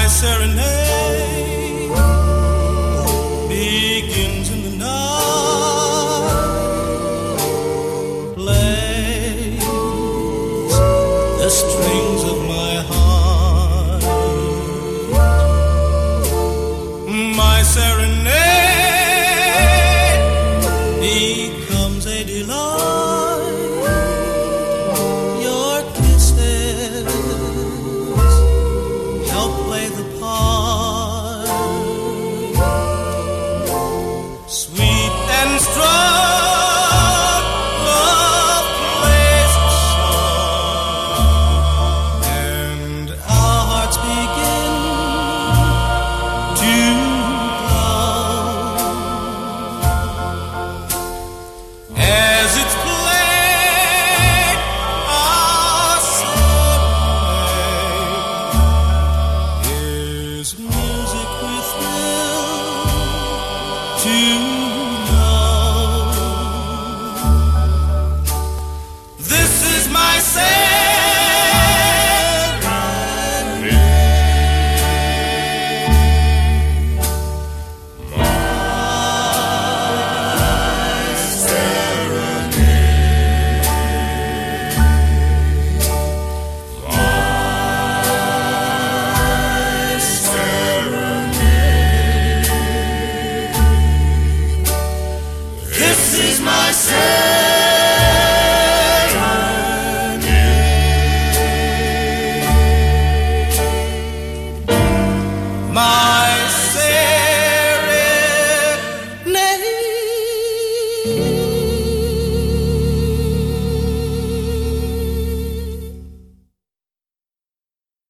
serenade begins in the night. Plays the strings of my heart. My serenade becomes a delight. Your kisses help play the part. Sweet and strong, love plays a song, and our hearts begin to glow. As it's played, our serenade is music with will to know. This is my serenade. This is my serenade. My serenade.